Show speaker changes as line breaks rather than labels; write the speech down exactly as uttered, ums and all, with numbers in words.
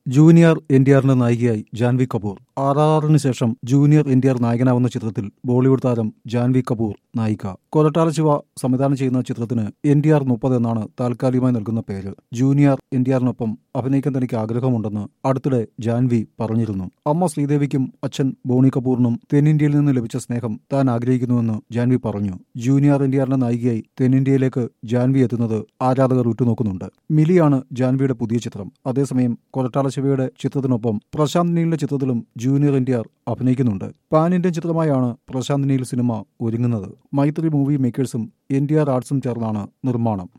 Junior N T ആറിന്റെ നായികയായി Janhvi Kapoor. R R ആറിന് ശേഷം ജൂനിയർ എൻ ടി ആർ നായകനാവുന്ന ചിത്രത്തിൽ ബോളിവുഡ് താരം ജാൻവി കപൂർ നായിക. കൊരട്ടാല ശിവ സംവിധാനം ചെയ്യുന്ന ചിത്രത്തിന് എൻ ടി ആർ മുപ്പത് എന്നാണ് താൽക്കാലികമായി നൽകുന്ന പേര്. ജൂനിയർ എൻ ടി ആറിനൊപ്പം അഭിനയിക്കാൻ തനിക്ക് ആഗ്രഹമുണ്ടെന്ന് അടുത്തിടെ ജാൻവി പറഞ്ഞിരുന്നു. അമ്മ ശ്രീദേവിക്കും അച്ഛൻ ബോണി കപൂറിനും തെന്നിന്ത്യയിൽ നിന്ന് ലഭിച്ച സ്നേഹം താൻ ആഗ്രഹിക്കുന്നുവെന്ന് ജാൻവി പറഞ്ഞു. ജൂനിയർ എൻ ടി ആറിന്റെ നായികയായി തെന്നിന്ത്യയിലേക്ക് ജാൻവി എത്തുന്നത് ആരാധകർ ഉറ്റുനോക്കുന്നുണ്ട്. മിലിയാണ് ജാൻവിയുടെ പുതിയ ചിത്രം. അതേസമയം കൊരട്ടാല ശിവയുടെ ചിത്രത്തിനൊപ്പം പ്രശാന്ത് നീലിന്റെ ചിത്രത്തിലും ജൂനിയർ എൻ ടി ആർ അഭിനയിക്കുന്നുണ്ട്. പാൻ ഇന്ത്യൻ ചിത്രമായാണ് പ്രശാന്ത് നീൽ സിനിമ ഒരുങ്ങുന്നത്. മൈത്രി മൂവി മേക്കേഴ്സും എൻ ടി ആർ ആർട്സും ചേർന്നാണ് നിർമ്മാണം.